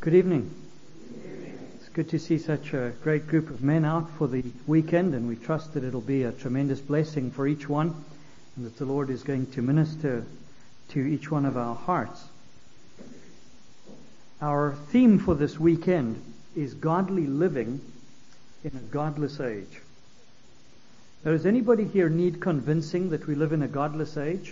Good evening. It's good to see such a great group of men out for the weekend, and we trust that it'll be a tremendous blessing for each one, and that the Lord is going to minister to each one of our hearts. Our theme for this weekend is godly living in a godless age. Now, does anybody here need convincing that we live in a godless age?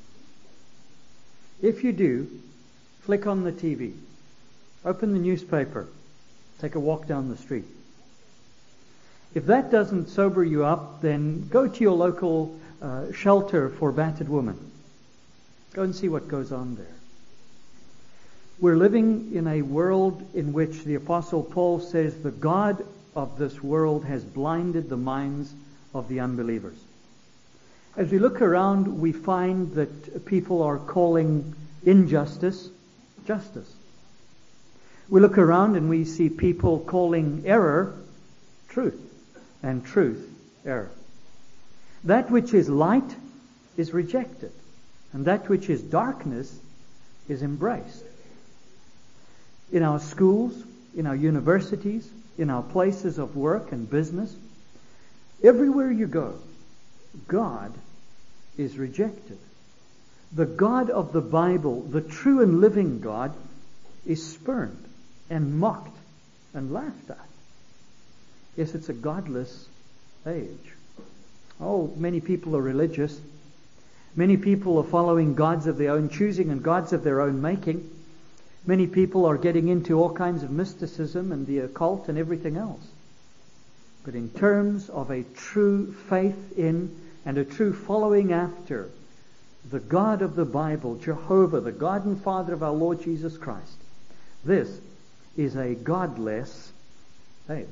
If you do, flick on the TV. Open the newspaper. Take a walk down the street. If that doesn't sober you up, then go to your local shelter for battered women. Go and see what goes on there. We're living in a world in which the Apostle Paul says the God of this world has blinded the minds of the unbelievers. As we look around, we find that people are calling injustice justice. We look around and we see people calling error truth, and truth error. That which is light is rejected, and that which is darkness is embraced. In our schools, in our universities, in our places of work and business, everywhere you go, God is rejected. The God of the Bible, the true and living God, is spurned and mocked and laughed at. Yes, it's a godless age. Oh, many people are religious. Many people are following gods of their own choosing and gods of their own making. Many people are getting into all kinds of mysticism and the occult and everything else. But in terms of a true faith in and a true following after the God of the Bible, Jehovah, the God and Father of our Lord Jesus Christ, this is a godless age.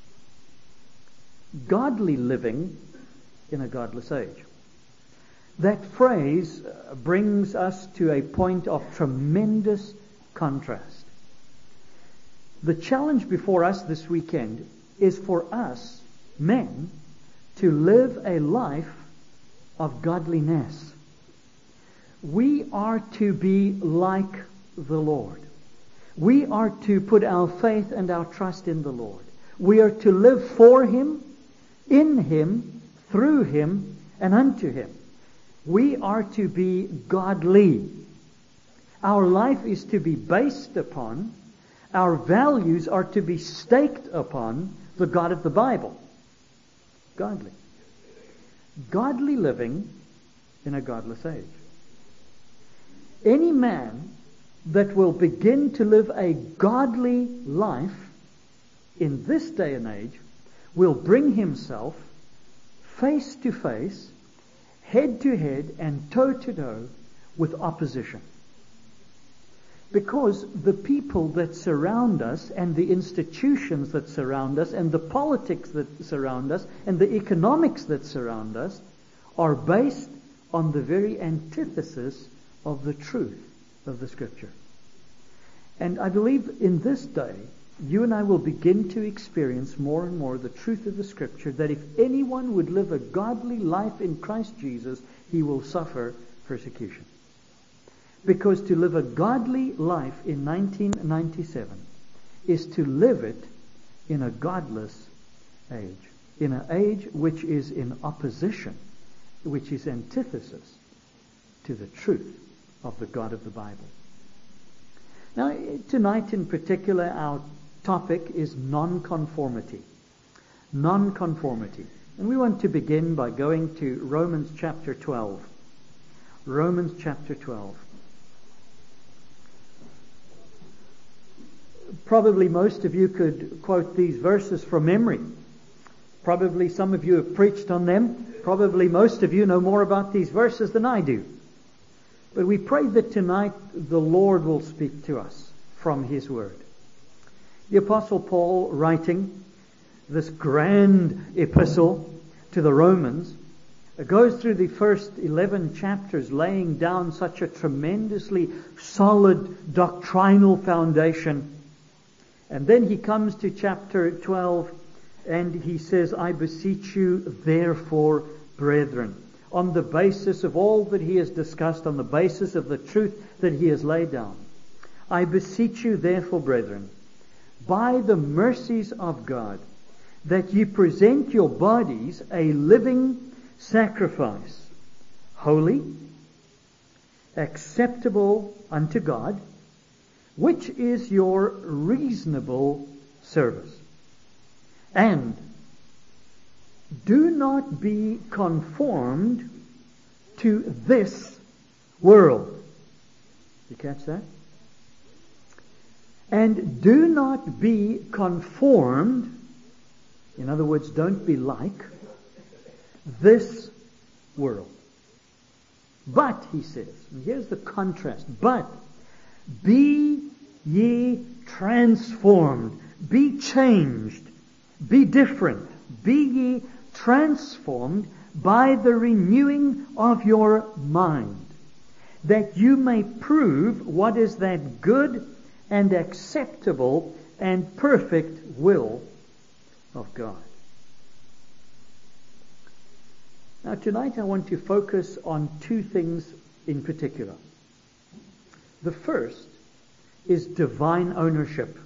Godly living in a godless age. That phrase brings us to a point of tremendous contrast. The challenge before us this weekend is for us, men, to live a life of godliness. We are to be like the Lord. We are to put our faith and our trust in the Lord. We are to live for Him, in Him, through Him, and unto Him. We are to be godly. Our life is to be based upon, our values are to be staked upon the God of the Bible. Godly. Godly living in a godless age. Any man that will begin to live a godly life in this day and age will bring himself face to face, head to head, and toe to toe with opposition. Because the people that surround us and the institutions that surround us and the politics that surround us and the economics that surround us are based on the very antithesis of the truth of the Scripture. And I believe in this day, you and I will begin to experience more and more the truth of the Scripture, that if anyone would live a godly life in Christ Jesus, he will suffer persecution. Because to live a godly life in 1997 is to live it in a godless age. In an age which is in opposition, which is antithesis to the truth of the God of the Bible. Now, tonight in particular, our topic is nonconformity. Nonconformity. And we want to begin by going to Romans chapter 12. Romans chapter 12. Probably most of you could quote these verses from memory. Probably some of you have preached on them. Probably most of you know more about these verses than I do. But we pray that tonight the Lord will speak to us from His Word. The Apostle Paul, writing this grand epistle to the Romans, goes through the first 11 chapters laying down such a tremendously solid doctrinal foundation. And then he comes to chapter 12 and he says, I beseech you therefore, brethren, on the basis of all that he has discussed, on the basis of the truth that he has laid down, I beseech you therefore, brethren, by the mercies of God, that ye present your bodies a living sacrifice, holy, acceptable unto God, which is your reasonable service. And do not be conformed to this world. You catch that? And do not be conformed, in other words, don't be like this world. But, he says, and here's the contrast, but be ye transformed, be changed, be different, be ye transformed by the renewing of your mind, that you may prove what is that good and acceptable and perfect will of God. Now tonight I want to focus on two things in particular. The first is divine ownership.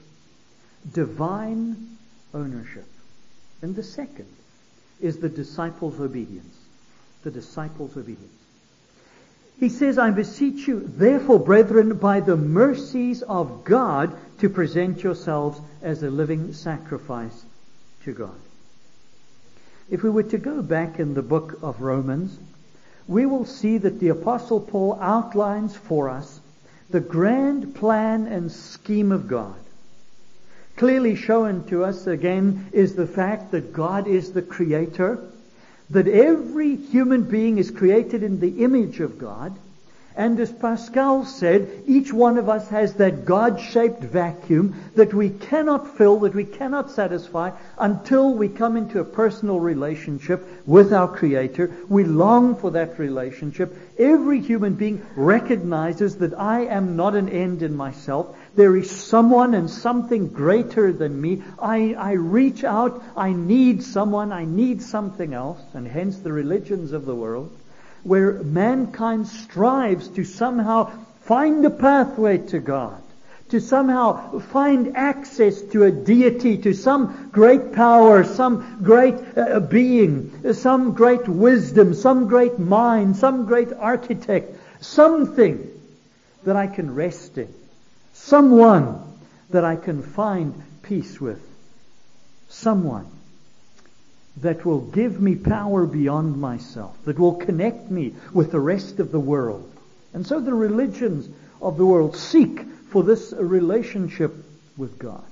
Divine ownership. And the second is the disciples' obedience. The disciples' obedience. He says, I beseech you, therefore, brethren, by the mercies of God, to present yourselves as a living sacrifice to God. If we were to go back in the book of Romans, we will see that the Apostle Paul outlines for us the grand plan and scheme of God. Clearly shown to us again is the fact that God is the Creator, that every human being is created in the image of God, and as Pascal said, each one of us has that God-shaped vacuum that we cannot fill, that we cannot satisfy until we come into a personal relationship with our Creator. We long for that relationship. Every human being recognizes that I am not an end in myself. There is someone and something greater than me. I reach out. I need someone. I need something else. And hence the religions of the world, where mankind strives to somehow find a pathway to God, to somehow find access to a deity, to some great power, some great being, some great wisdom, some great mind, some great architect, something that I can rest in, someone that I can find peace with, someone that will give me power beyond myself, that will connect me with the rest of the world. And so the religions of the world seek for this relationship with God.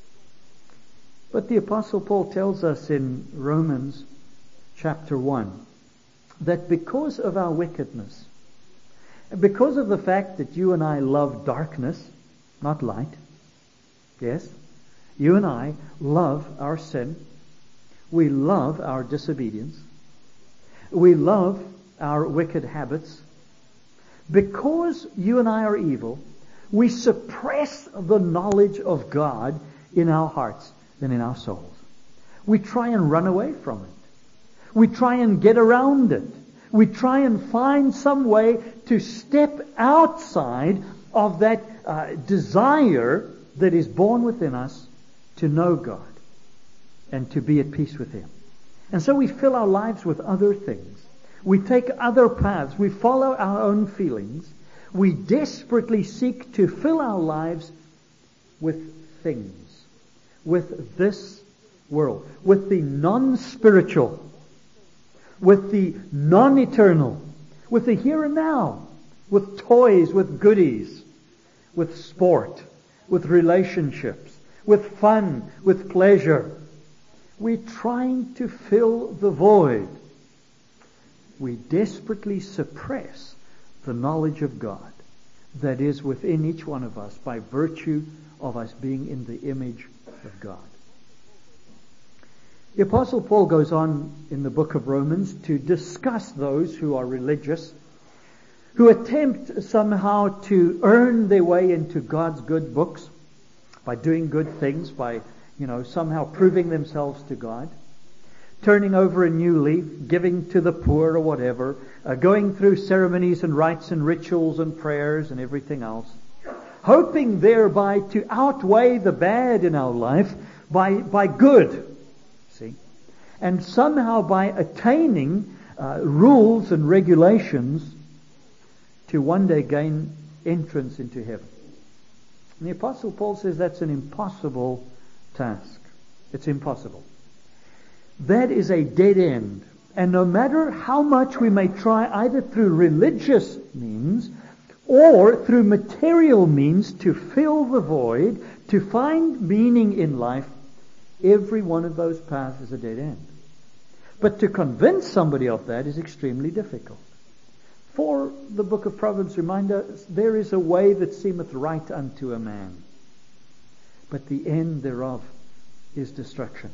But the Apostle Paul tells us in Romans chapter 1 that because of our wickedness, because of the fact that you and I love darkness, not light, yes, you and I love our sin, we love our disobedience, we love our wicked habits. Because you and I are evil, we suppress the knowledge of God in our hearts and in our souls. We try and run away from it. We try and get around it. We try and find some way to step outside of that desire that is born within us to know God and to be at peace with Him. And so we fill our lives with other things. We take other paths. We follow our own feelings. We desperately seek to fill our lives with things, with this world, with the non-spiritual, with the non-eternal, with the here and now, with toys, with goodies, with sport, with relationships, with fun, with pleasure. We're trying to fill the void. We desperately suppress the knowledge of God that is within each one of us by virtue of us being in the image of God. The Apostle Paul goes on in the book of Romans to discuss those who are religious, who attempt somehow to earn their way into God's good books by doing good things, by somehow proving themselves to God, turning over a new leaf, giving to the poor or whatever, going through ceremonies and rites and rituals and prayers and everything else, hoping thereby to outweigh the bad in our life by good. See? And somehow by attaining rules and regulations to one day gain entrance into heaven. And the Apostle Paul says that's an impossible task. It's impossible. That is a dead end. And no matter how much we may try, either through religious means or through material means, to fill the void, to find meaning in life, every one of those paths is a dead end. But to convince somebody of that is extremely difficult. For the book of Proverbs reminds us, there is a way that seemeth right unto a man, but the end thereof is destruction.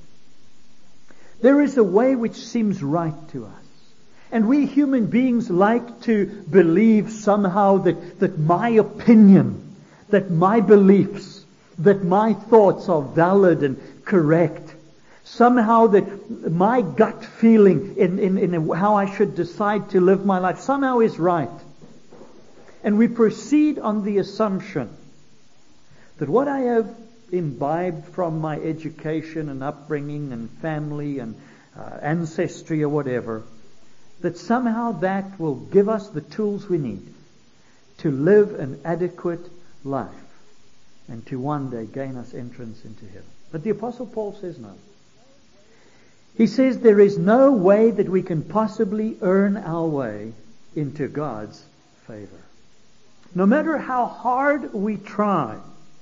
There is a way which seems right to us. And we human beings like to believe somehow that my opinion, that my beliefs, that my thoughts are valid and correct. Somehow that my gut feeling in how I should decide to live my life somehow is right. And we proceed on the assumption that what I have imbibed from my education and upbringing and family and ancestry or whatever, that somehow that will give us the tools we need to live an adequate life and to one day gain us entrance into heaven. But the Apostle Paul says no. He says there is no way that we can possibly earn our way into God's favor. No matter how hard we try,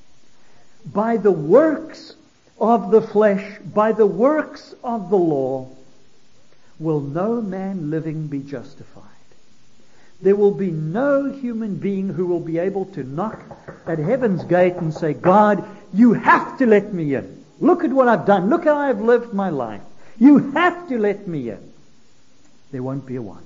by the works of the flesh, by the works of the law, will no man living be justified. There will be no human being who will be able to knock at heaven's gate and say, God, you have to let me in. Look at what I've done. Look how I've lived my life. You have to let me in. There won't be a one.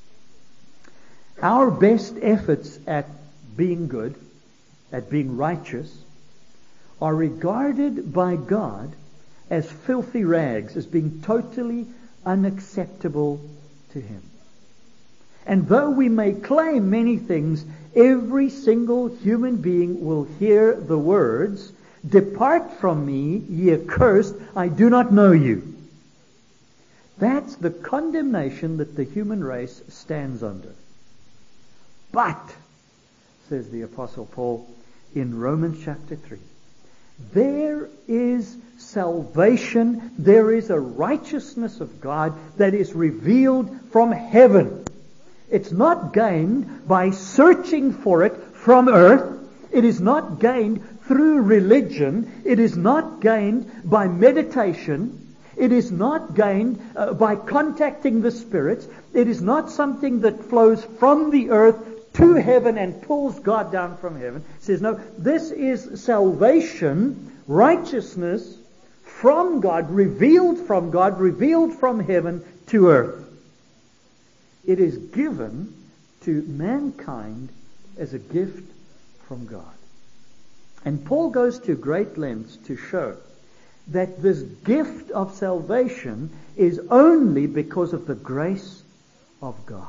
Our best efforts at being good, at being righteous, are regarded by God as filthy rags, as being totally unacceptable to Him. And though we may claim many things, every single human being will hear the words, "Depart from me, ye accursed, I do not know you." That's the condemnation that the human race stands under. But, says the Apostle Paul in Romans chapter 3, there is salvation, there is a righteousness of God that is revealed from heaven. It's not gained by searching for it from earth. It is not gained through religion. It is not gained by meditation. It is not gained by contacting the spirits. It is not something that flows from the earth to heaven and pulls God down from heaven. It says, no, this is salvation, righteousness from God, revealed from heaven to earth. It is given to mankind as a gift from God. And Paul goes to great lengths to show that this gift of salvation is only because of the grace of God.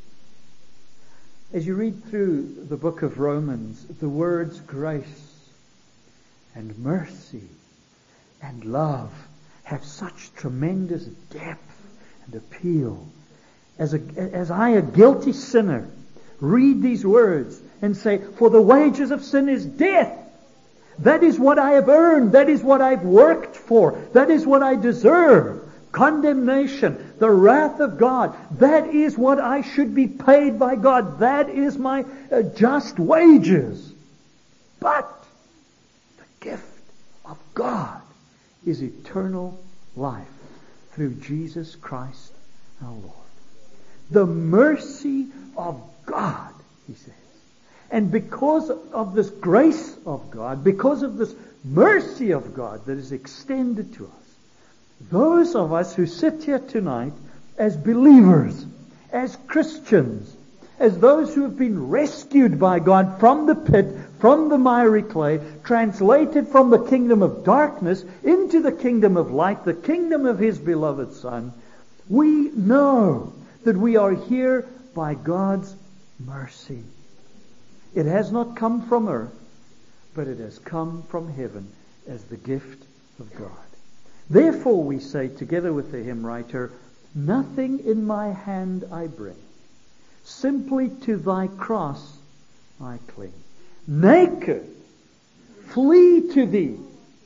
As you read through the book of Romans, the words grace and mercy and love have such tremendous depth and appeal. As I, a guilty sinner, read these words and say, for the wages of sin is death. That is what I have earned. That is what I've worked for. That is what I deserve. Condemnation, the wrath of God. That is what I should be paid by God. That is my just wages. But the gift of God is eternal life through Jesus Christ our Lord. The mercy of God, he says. And because of this grace of God, because of this mercy of God that is extended to us, those of us who sit here tonight as believers, as Christians, as those who have been rescued by God from the pit, from the miry clay, translated from the kingdom of darkness into the kingdom of light, the kingdom of His beloved Son, we know that we are here by God's mercy. It has not come from earth. but it has come from heaven as the gift of God. Therefore we say, together with the hymn writer, nothing in my hand I bring, simply to thy cross I cling. Naked, flee to thee.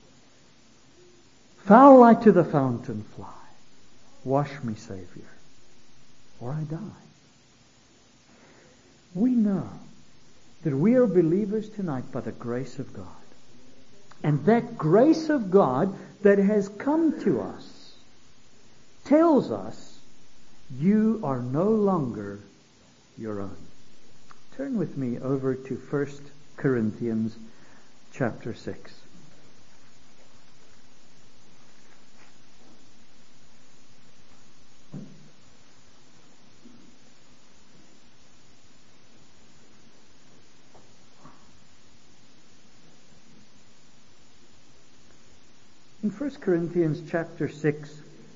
Foul I to the fountain fly. Wash me, Savior, or I die. We know that we are believers tonight by the grace of God. And that grace of God that has come to us tells us you are no longer your own. Turn with me over to 1 Corinthians chapter 6. In 1 Corinthians chapter 6,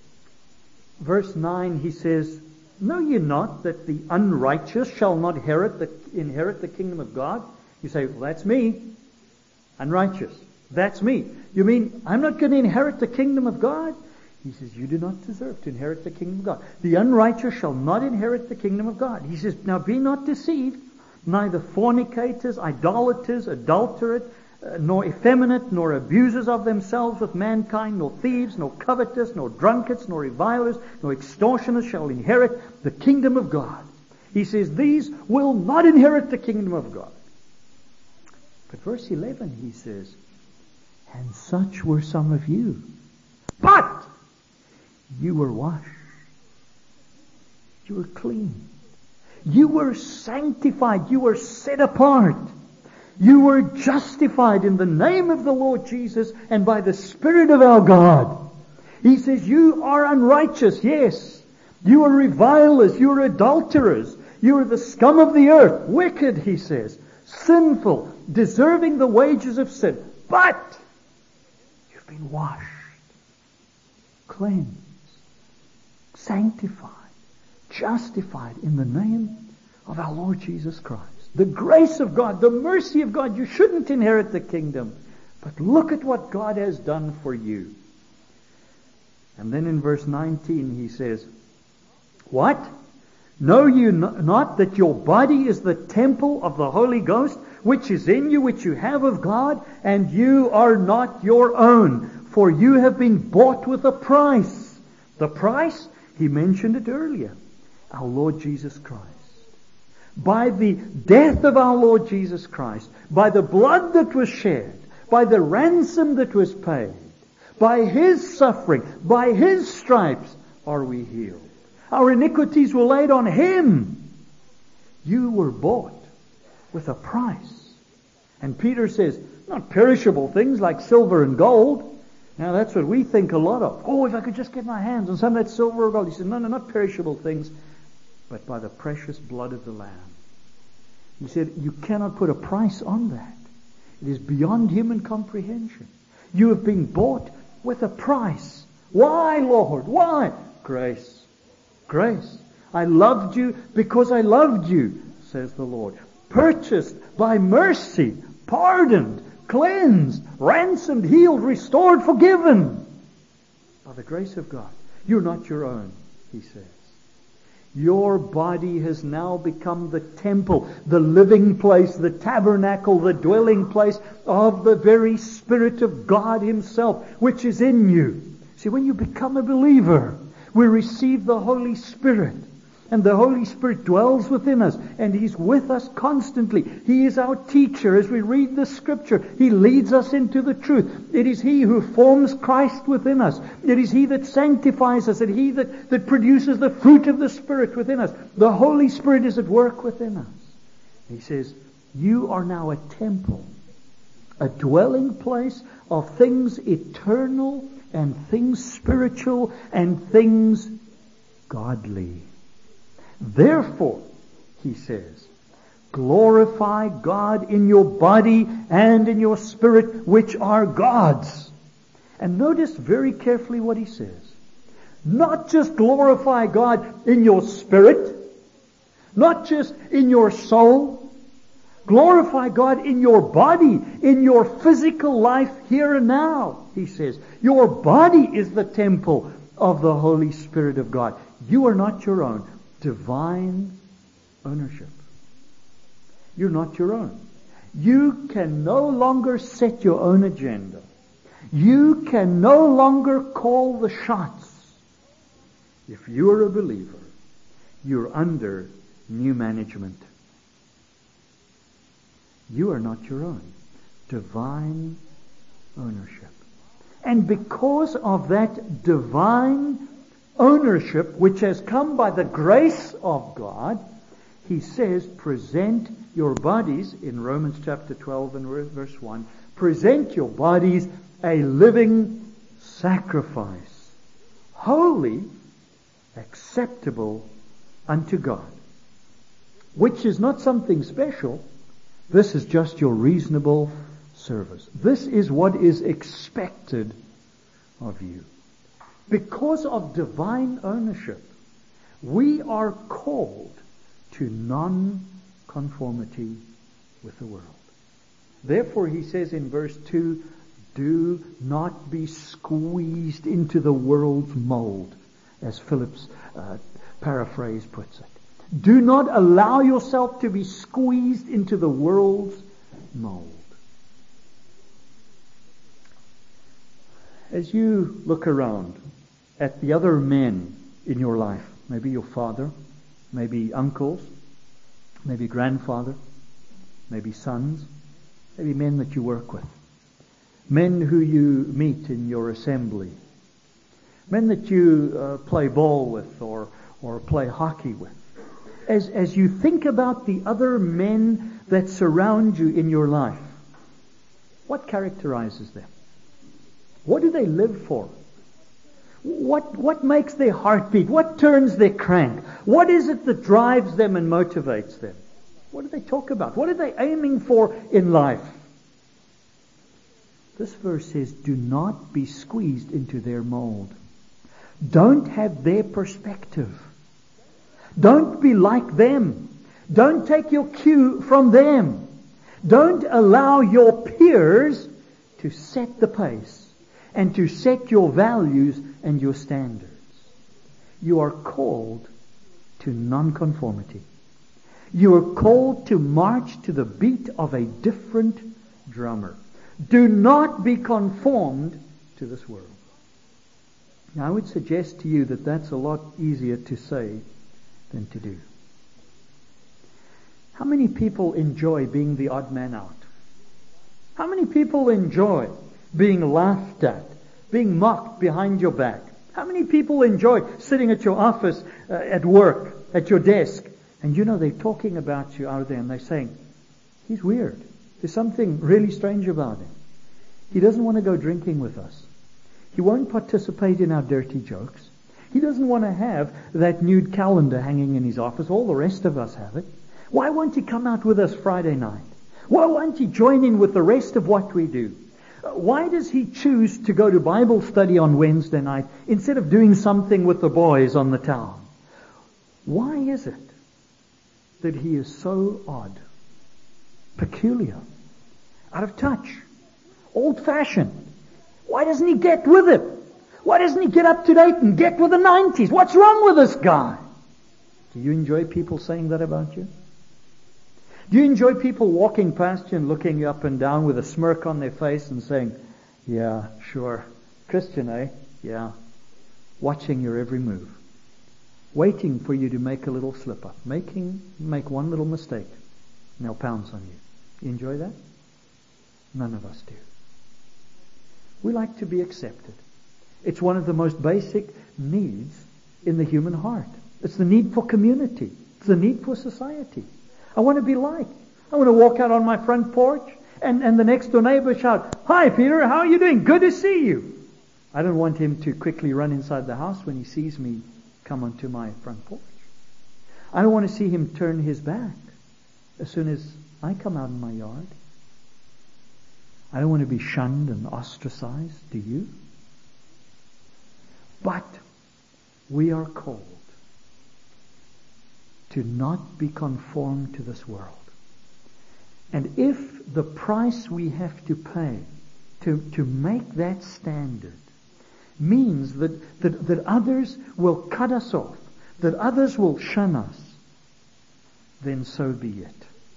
verse 9, he says, know ye not that the unrighteous shall not inherit the kingdom of God? You say, well, that's me. Unrighteous. That's me. You mean I'm not going to inherit the kingdom of God? He says, you do not deserve to inherit the kingdom of God. The unrighteous shall not inherit the kingdom of God. He says, now be not deceived, neither fornicators, idolaters, adulterers, nor effeminate, nor abusers of themselves with mankind, nor thieves, nor covetous, nor drunkards, nor revilers, nor extortioners shall inherit the kingdom of God. He says, these will not inherit the kingdom of God. But verse 11, he says, and such were some of you. But you were washed. You were clean. You were sanctified. You were set apart. You were justified in the name of the Lord Jesus and by the Spirit of our God. He says, you are unrighteous, yes. You are revilers, you are adulterers, you are the scum of the earth, wicked, he says, sinful, deserving the wages of sin. But you've been washed, cleansed, sanctified, justified in the name of our Lord Jesus Christ. The grace of God, the mercy of God. You shouldn't inherit the kingdom. But look at what God has done for you. And then in verse 19 he says, what? Know you not that your body is the temple of the Holy Ghost, which is in you, which you have of God, and you are not your own, for you have been bought with a price. The price, he mentioned it earlier, our Lord Jesus Christ. By the death of our Lord Jesus Christ, by the blood that was shed, by the ransom that was paid, by His suffering, by His stripes are we healed. Our iniquities were laid on Him. You were bought with a price. And Peter says, not perishable things like silver and gold. Now that's what we think a lot of. Oh, if I could just get my hands on some of that silver or gold. He said, no, not perishable things, but by the precious blood of the Lamb. He said, you cannot put a price on that. It is beyond human comprehension. You have been bought with a price. Why, Lord? Why? Grace. Grace. I loved you because I loved you, says the Lord. Purchased by mercy, pardoned, cleansed, ransomed, healed, restored, forgiven. By the grace of God. You're not your own, he says. Your body has now become the temple, the living place, the tabernacle, the dwelling place of the very Spirit of God Himself, which is in you. See, when you become a believer, we receive the Holy Spirit. And the Holy Spirit dwells within us, and He's with us constantly. He is our teacher as we read the Scripture. He leads us into the truth. It is He who forms Christ within us. It is He that sanctifies us, and He that produces the fruit of the Spirit within us. The Holy Spirit is at work within us. He says, you are now a temple, a dwelling place of things eternal and things spiritual and things godly. Therefore, he says, glorify God in your body and in your spirit, which are God's. And notice very carefully what he says. Not just glorify God in your spirit, not just in your soul. Glorify God in your body, in your physical life here and now, he says. Your body is the temple of the Holy Spirit of God. You are not your own. Divine ownership. You're not your own. You can no longer set your own agenda. You can no longer call the shots. If you're a believer, you're under new management. You are not your own. Divine ownership. And because of that divine ownership, which has come by the grace of God, he says, present your bodies, in Romans chapter 12 and verse 1, present your bodies a living sacrifice, holy, acceptable unto God. Which is not something special. This is just your reasonable service. This is what is expected of you. Because of divine ownership, we are called to non-conformity with the world. Therefore, he says in verse 2, do not be squeezed into the world's mold, as Philip's paraphrase puts it. Do not allow yourself to be squeezed into the world's mold. As you look around at the other men in your life, maybe your father, maybe uncles, maybe grandfather, maybe sons, maybe men that you work with, men who you meet in your assembly, men that you play ball with or play hockey with. As you think about the other men that surround you in your life, what characterizes them? What do they live for? What makes their heart beat? What turns their crank? What is it that drives them and motivates them? What do they talk about? What are they aiming for in life? This verse says, do not be squeezed into their mold. Don't have their perspective. Don't be like them. Don't take your cue from them. Don't allow your peers to set the pace and to set your values and your standards. You are called to nonconformity. You are called to march to the beat of a different drummer. Do not be conformed to this world. Now, I would suggest to you that that's a lot easier to say than to do. How many people enjoy being the odd man out? How many people enjoy being laughed at, being mocked behind your back? How many people enjoy sitting at your office, at work, at your desk, and you know they're talking about you out there and they're saying, he's weird. There's something really strange about him. He doesn't want to go drinking with us. He won't participate in our dirty jokes. He doesn't want to have that nude calendar hanging in his office. All the rest of us have it. Why won't he come out with us Friday night? Why won't he join in with the rest of what we do? Why does he choose to go to Bible study on Wednesday night instead of doing something with the boys on the town? Why is it that he is so odd, peculiar, out of touch, old-fashioned? Why doesn't he get with it? Why doesn't he get up to date and get with the 90s? What's wrong with this guy? Do you enjoy people saying that about you? Do you enjoy people walking past you and looking you up and down with a smirk on their face and saying, yeah, sure, Christian, eh? Yeah. Watching your every move. Waiting for you to make a little slip up. Make one little mistake and they'll pounce on you. You enjoy that? None of us do. We like to be accepted. It's one of the most basic needs in the human heart. It's the need for community. It's the need for society. I want to be liked. I want to walk out on my front porch and the next door neighbor shout, "Hi Peter, how are you doing? Good to see you." I don't want him to quickly run inside the house when he sees me come onto my front porch. I don't want to see him turn his back as soon as I come out in my yard. I don't want to be shunned and ostracized. Do you? But we are called to not be conformed to this world. And if the price we have to pay to make that standard means that others will cut us off, that others will shun us, then so be it.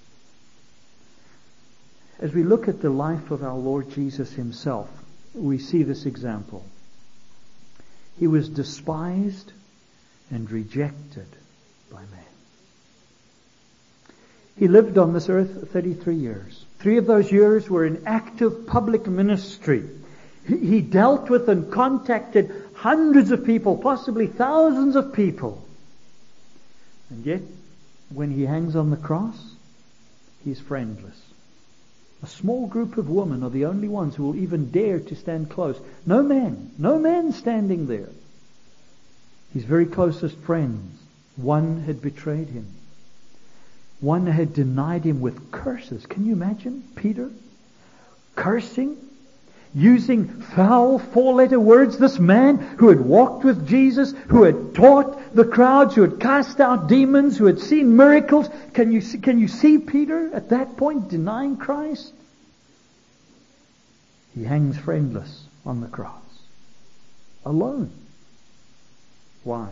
As we look at the life of our Lord Jesus himself, we see this example. He was despised and rejected by man. He lived on this earth 33 years. 3 of those years were in active public ministry. He dealt with and contacted hundreds of people, possibly thousands of people. And yet, when he hangs on the cross, he's friendless. A small group of women are the only ones who will even dare to stand close. No man standing there. His very closest friends, one had betrayed him. One had denied him with curses. Can you imagine Peter cursing, using foul 4-letter words? This man who had walked with Jesus, who had taught the crowds, who had cast out demons, who had seen miracles. Can you see Peter at that point denying Christ? He hangs friendless on the cross, alone. Why?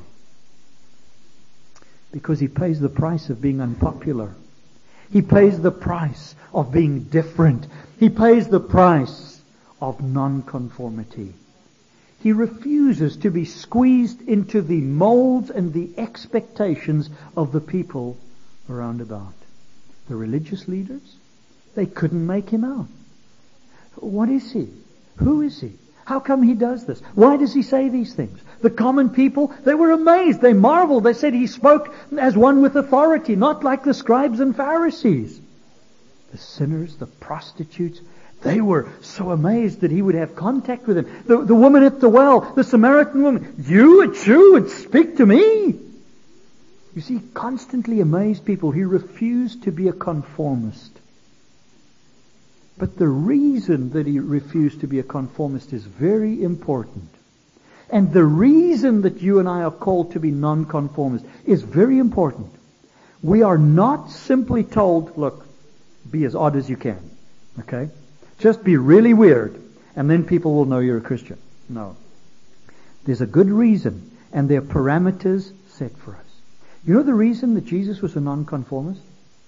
Because he pays the price of being unpopular. He pays the price of being different. He pays the price of nonconformity. He refuses to be squeezed into the molds and the expectations of the people around about. The religious leaders, they couldn't make him out. What is he? Who is he? How come he does this? Why does he say these things? The common people, they were amazed. They marveled. They said he spoke as one with authority, not like the scribes and Pharisees. The sinners, the prostitutes, they were so amazed that he would have contact with them. The woman at the well, the Samaritan woman, you, a Jew, would speak to me? You see, he constantly amazed people. He refused to be a conformist. But the reason that he refused to be a conformist is very important. And the reason that you and I are called to be nonconformists is very important. We are not simply told, look, be as odd as you can. Okay? Just be really weird, and then people will know you're a Christian. No. There's a good reason, and there are parameters set for us. You know the reason that Jesus was a nonconformist?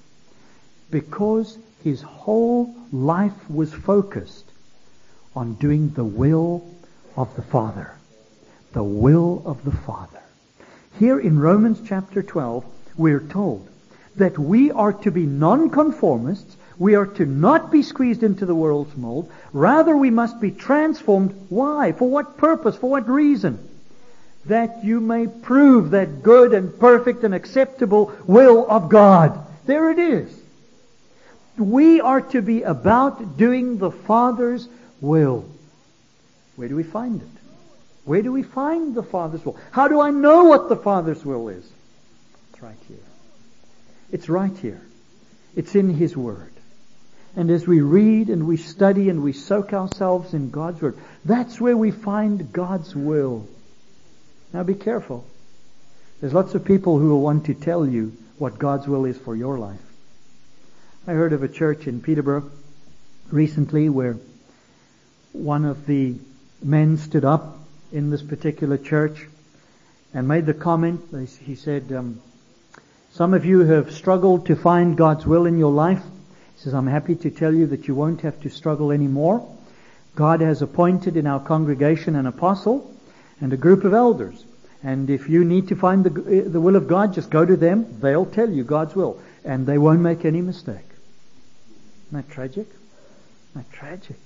Because his whole life was focused on doing the will of the Father. The will of the Father. Here in Romans chapter 12, we're told that we are to be nonconformists. We are to not be squeezed into the world's mold. Rather, we must be transformed. Why? For what purpose? For what reason? That you may prove that good and perfect and acceptable will of God. There it is. We are to be about doing the Father's will. Where do we find it? Where do we find the Father's will? How do I know what the Father's will is? It's right here. It's right here. It's in His Word. And as we read and we study and we soak ourselves in God's Word, that's where we find God's will. Now be careful. There's lots of people who will want to tell you what God's will is for your life. I heard of a church in Peterborough recently where one of the men stood up in this particular church and made the comment. He said, some of you have struggled to find God's will in your life. He says, I'm happy to tell you that you won't have to struggle anymore. God has appointed in our congregation an apostle and a group of elders. And if you need to find the will of God, just go to them. They'll tell you God's will. And they won't make any mistake. Isn't that tragic? Isn't that tragic?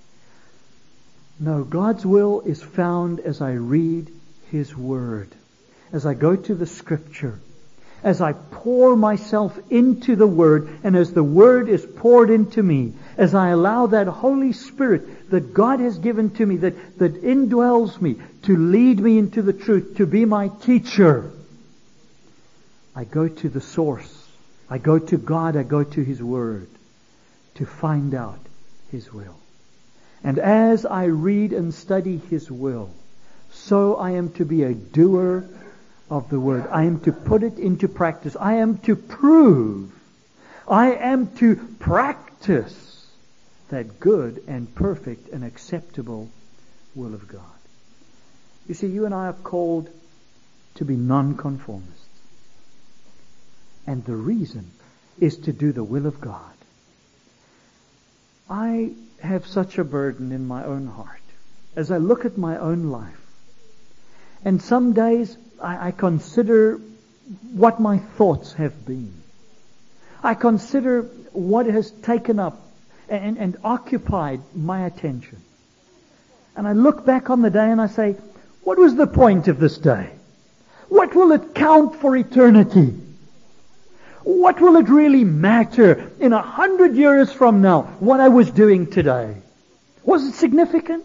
No, God's will is found as I read His Word, as I go to the Scripture, as I pour myself into the Word, and as the Word is poured into me, as I allow that Holy Spirit that God has given to me, that indwells me, to lead me into the truth, to be my teacher. I go to the source. I go to God. I go to His Word to find out His will. And as I read and study His will, so I am to be a doer of the Word. I am to put it into practice. I am to prove I am to practice that good and perfect and acceptable will of God. You see, you and I are called to be nonconformists. And the reason is to do the will of God. I have such a burden in my own heart as I look at my own life. And some days I consider what my thoughts have been. I consider what has taken up and occupied my attention. And I look back on the day and I say, what was the point of this day? What will it count for eternity? What will it really matter in 100 years from now, what I was doing today? Was it significant?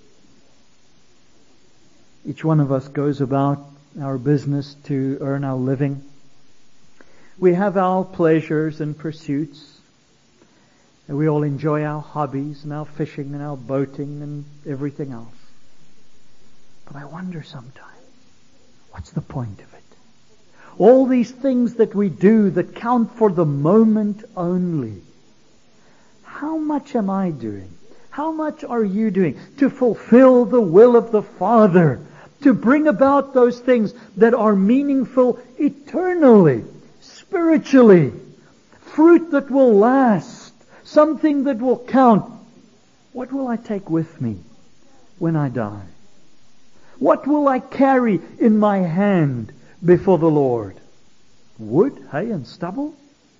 Each one of us goes about our business to earn our living. We have our pleasures and pursuits. And we all enjoy our hobbies and our fishing and our boating and everything else. But I wonder sometimes, what's the point of it? All these things that we do that count for the moment only. How much am I doing? How much are you doing to fulfill the will of the Father? To bring about those things that are meaningful eternally, spiritually. Fruit that will last. Something that will count. What will I take with me when I die? What will I carry in my hand before the Lord? Wood, hay, and stubble?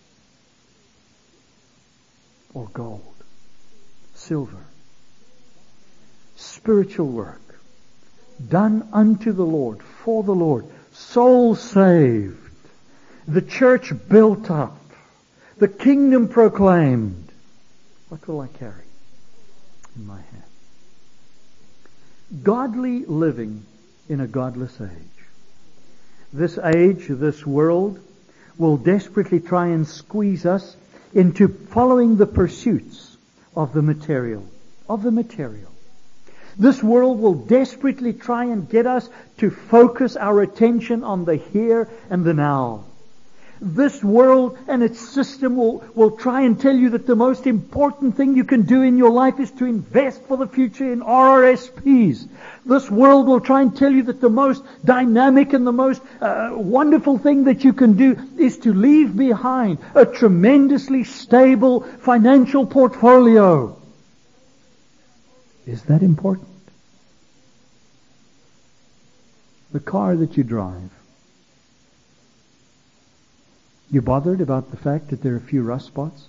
Or gold, silver? Spiritual work done unto the Lord, for the Lord, souls saved, the church built up, the kingdom proclaimed. What will I carry in my hand? Godly living in a godless age. This world, will desperately try and squeeze us into following the pursuits of the material. This world will desperately try and get us to focus our attention on the here and the now. This world and its system will try and tell you that the most important thing you can do in your life is to invest for the future in RRSPs. This world will try and tell you that the most dynamic and the most wonderful thing that you can do is to leave behind a tremendously stable financial portfolio. Is that important? The car that you drive. You bothered about the fact that there are a few rust spots?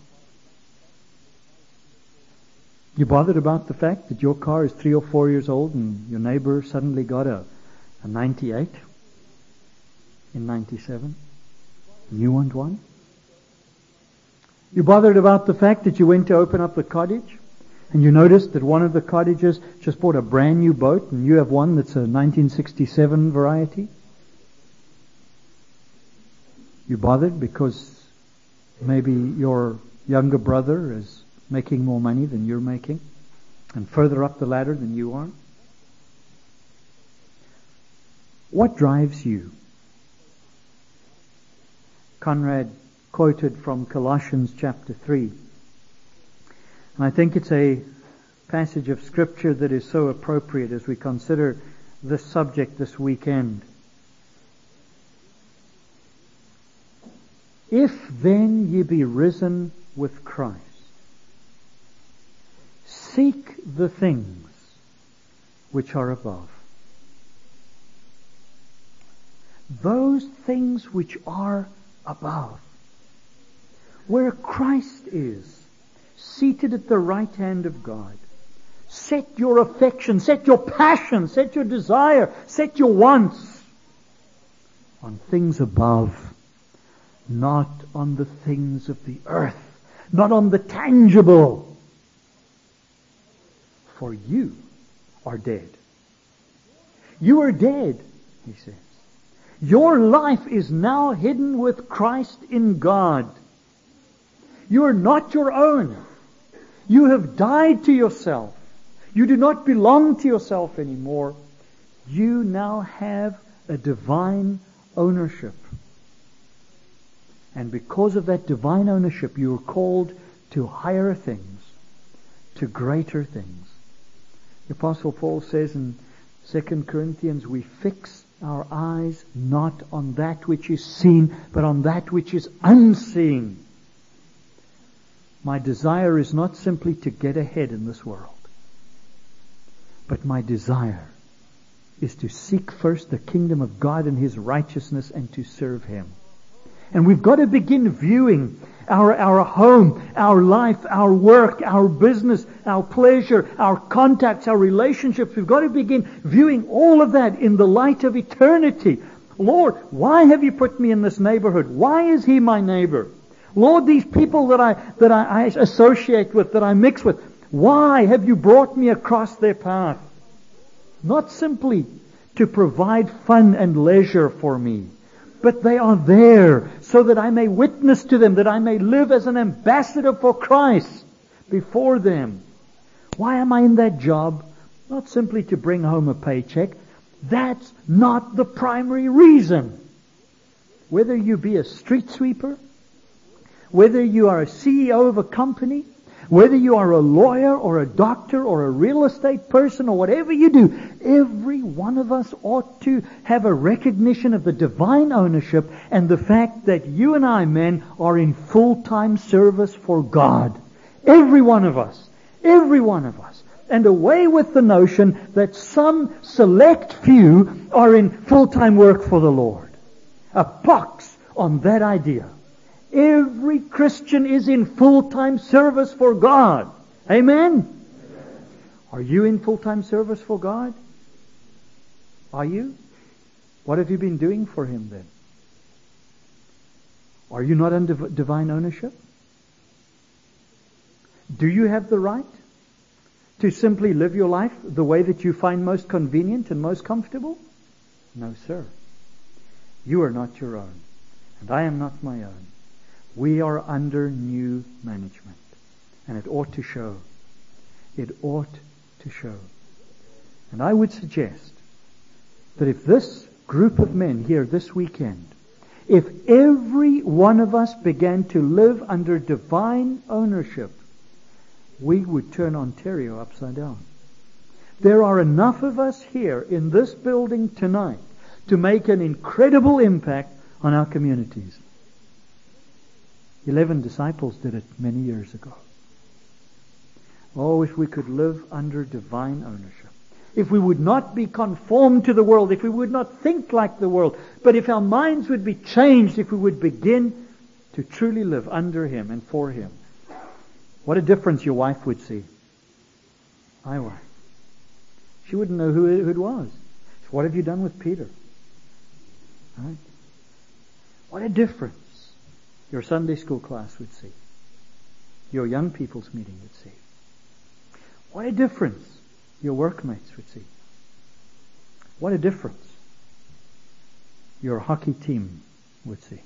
You bothered about the fact that your car is 3 or 4 years old and your neighbor suddenly got a 98 in 97? And you want one? You bothered about the fact that you went to open up the cottage and you noticed that one of the cottages just bought a brand new boat and you have one that's a 1967 variety? You bothered because maybe your younger brother is making more money than you're making and further up the ladder than you are? What drives you? Conrad quoted from Colossians chapter 3. And I think it's a passage of Scripture that is so appropriate as we consider this subject this weekend. If then ye be risen with Christ, seek the things which are above. Those things which are above. Where Christ is, seated at the right hand of God. Set your affection, set your passion, set your desire, set your wants on things above. Not on the things of the earth. Not on the tangible. For you are dead. You are dead, he says. Your life is now hidden with Christ in God. You are not your own. You have died to yourself. You do not belong to yourself anymore. You now have a divine ownership. And because of that divine ownership, you are called to higher things, to greater things. The Apostle Paul says in 2 Corinthians, we fix our eyes not on that which is seen, but on that which is unseen. My desire is not simply to get ahead in this world, but my desire is to seek first the kingdom of God and His righteousness and to serve Him. And we've got to begin viewing our home, our life, our work, our business, our pleasure, our contacts, our relationships. We've got to begin viewing all of that in the light of eternity. Lord, why have you put me in this neighborhood? Why is he my neighbor? Lord, these people that I associate with, that I mix with, why have you brought me across their path? Not simply to provide fun and leisure for me, but they are there so that I may witness to them, that I may live as an ambassador for Christ before them. Why am I in that job? Not simply to bring home a paycheck. That's not the primary reason. Whether you be a street sweeper, whether you are a CEO of a company, whether you are a lawyer or a doctor or a real estate person or whatever you do, every one of us ought to have a recognition of the divine ownership and the fact that you and I, men, are in full-time service for God. Every one of us. Every one of us. And away with the notion that some select few are in full-time work for the Lord. A pox on that idea. Every Christian is in full-time service for God. Amen? Are you in full-time service for God? Are you? What have you been doing for Him then? Are you not under divine ownership? Do you have the right to simply live your life the way that you find most convenient and most comfortable? No, sir. You are not your own, and I am not my own. We are under new management. And it ought to show. It ought to show. And I would suggest that if this group of men here this weekend, if every one of us began to live under divine ownership, we would turn Ontario upside down. There are enough of us here in this building tonight to make an incredible impact on our communities. 11 disciples did it many years ago. Oh, if we could live under divine ownership. If we would not be conformed to the world, if we would not think like the world, but if our minds would be changed, if we would begin to truly live under Him and for Him. What a difference your wife would see. My wife. She wouldn't know who it was. So what have you done with Peter? Right? What a difference your Sunday school class would see. Your young people's meeting would see. What a difference your workmates would see. What a difference your hockey team would see.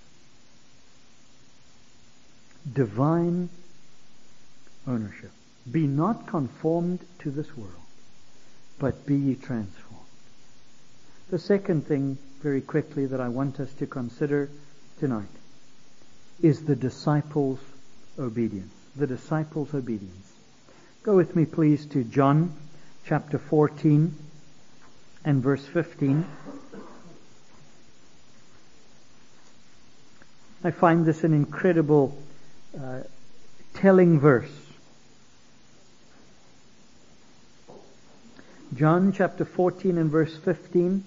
Divine ownership. Be not conformed to this world, but be ye transformed. The second thing, very quickly, that I want us to consider tonight is the disciples' obedience. The disciples' obedience. Go with me, please, to John chapter 14 and verse 15. I find this an incredible telling verse. John chapter 14 and verse 15.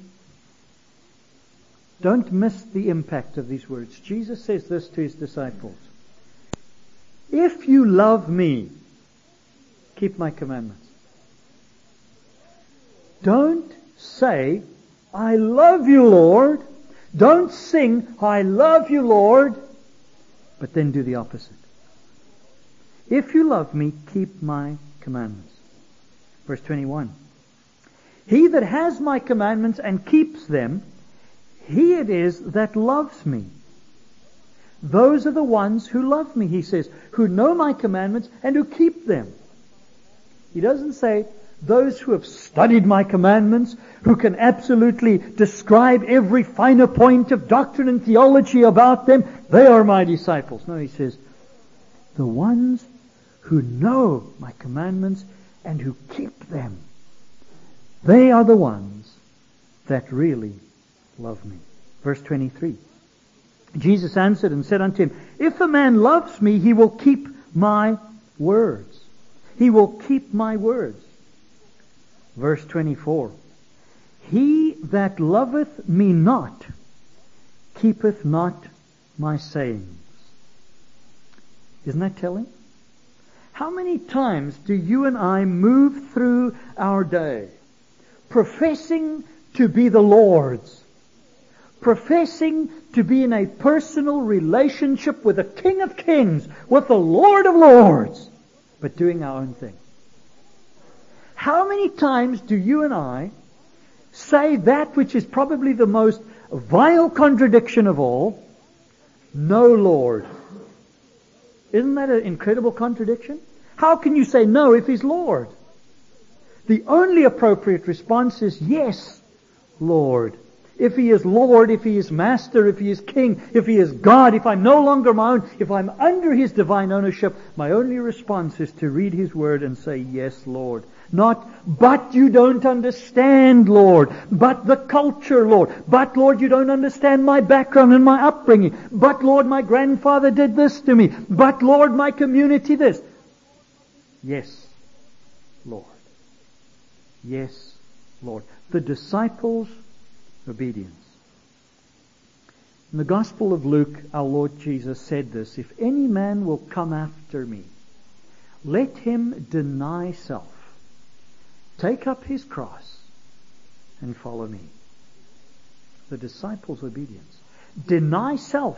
Don't miss the impact of these words. Jesus says this to His disciples. If you love me, keep my commandments. Don't say, I love you, Lord. Don't sing, I love you, Lord. But then do the opposite. If you love me, keep my commandments. Verse 21. He that has my commandments and keeps them, he it is that loves me. Those are the ones who love me, He says, who know my commandments and who keep them. He doesn't say, those who have studied my commandments, who can absolutely describe every finer point of doctrine and theology about them, they are my disciples. No, he says, the ones who know my commandments and who keep them, they are the ones that really love me. Verse 23. Jesus answered and said unto him, if a man loves me, he will keep my words. He will keep my words. Verse 24. He that loveth me not, keepeth not my sayings. Isn't that telling? How many times do you and I move through our day professing to be the Lord's, professing to be in a personal relationship with the King of Kings, with the Lord of Lords, but doing our own thing? How many times do you and I say that which is probably the most vile contradiction of all? No, Lord. Isn't that an incredible contradiction? How can you say no if He's Lord? The only appropriate response is yes, Lord. If He is Lord, if He is Master, if He is King, if He is God, if I'm no longer my own, if I'm under His divine ownership, my only response is to read His Word and say, yes, Lord. Not, but you don't understand, Lord. But the culture, Lord. But, Lord, you don't understand my background and my upbringing. But, Lord, my grandfather did this to me. But, Lord, my community this. Yes, Lord. Yes, Lord. The disciples' obedience. In the Gospel of Luke, our Lord Jesus said this, if any man will come after me, let him deny self, take up his cross, and follow me. The disciples' obedience. Deny self.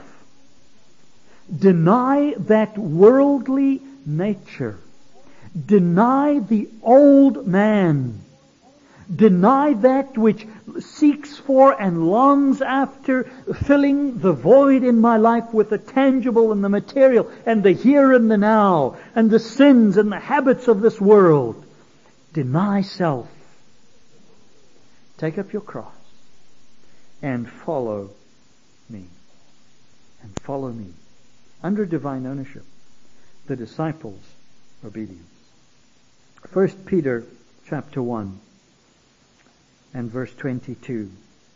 Deny that worldly nature. Deny the old man. Deny that which seeks for and longs after filling the void in my life with the tangible and the material and the here and the now and the sins and the habits of this world. Deny self. Take up your cross and follow me. And follow me. Under divine ownership. The disciples' obedience. 1 Peter chapter 1 and verse 22.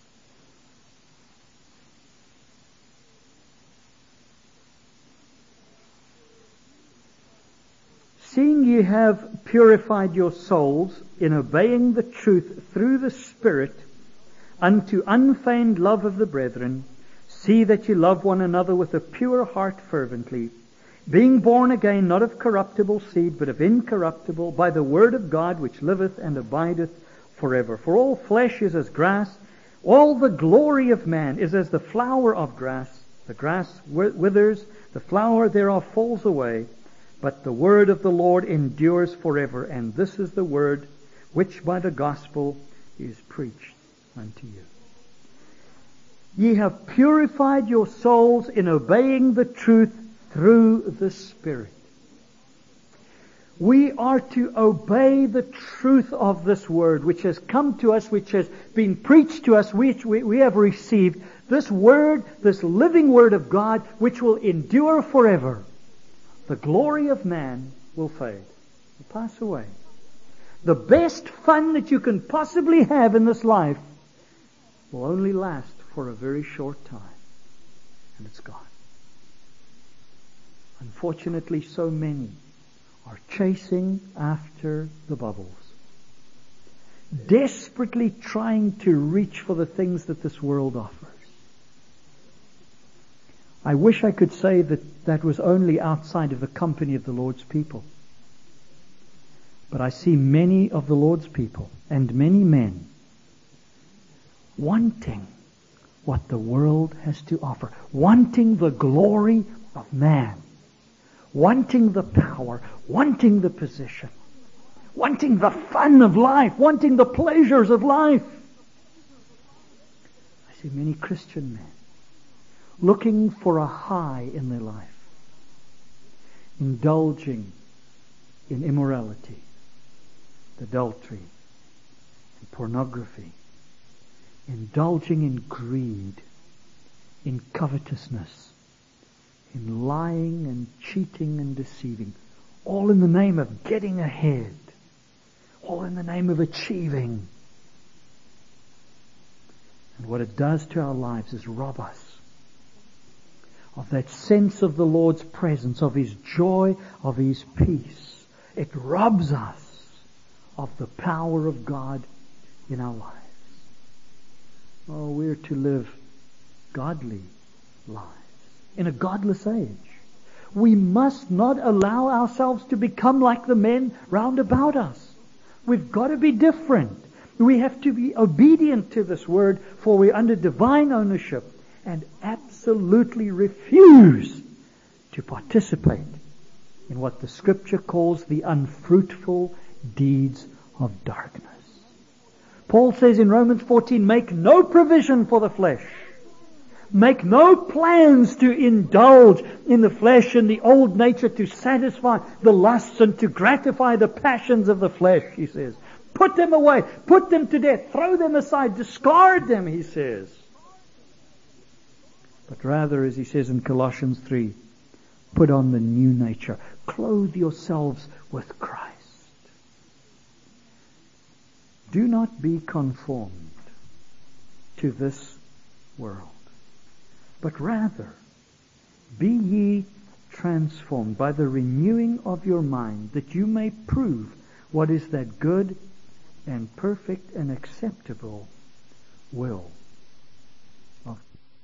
Seeing ye have purified your souls in obeying the truth through the Spirit unto unfeigned love of the brethren, see that ye love one another with a pure heart fervently, being born again not of corruptible seed, but of incorruptible, by the word of God which liveth and abideth forever. For all flesh is as grass, all the glory of man is as the flower of grass. The grass withers, the flower thereof falls away, but the word of the Lord endures forever. And this is the word which by the gospel is preached unto you. Ye have purified your souls in obeying the truth through the Spirit. We are to obey the truth of this word which has come to us, which has been preached to us, which we have received. This word, this living word of God, which will endure forever. The glory of man will fade, will pass away. The best fun that you can possibly have in this life will only last for a very short time, and it's gone. Unfortunately, so many are chasing after the bubbles, desperately trying to reach for the things that this world offers. I wish I could say that that was only outside of the company of the Lord's people. But I see many of the Lord's people and many men wanting what the world has to offer, wanting the glory of man, wanting the power, wanting the position, wanting the fun of life, wanting the pleasures of life. I see many Christian men looking for a high in their life, indulging in immorality, adultery, and pornography, indulging in greed, in covetousness, in lying and cheating and deceiving, all in the name of getting ahead, all in the name of achieving. And what it does to our lives is rob us of that sense of the Lord's presence, of His joy, of His peace. It robs us of the power of God in our lives. Oh, we're to live godly lives in a godless age. We must not allow ourselves to become like the men round about us. We've got to be different. We have to be obedient to this word, for we're under divine ownership, and absolutely refuse to participate in what the Scripture calls the unfruitful deeds of darkness. Paul says in Romans 14, make no provision for the flesh. Make no plans to indulge in the flesh and the old nature, to satisfy the lusts and to gratify the passions of the flesh, he says. Put them away. Put them to death. Throw them aside. Discard them, he says. But rather, as he says in Colossians 3, put on the new nature. Clothe yourselves with Christ. Do not be conformed to this world, but rather be ye transformed by the renewing of your mind, that you may prove what is that good and perfect and acceptable will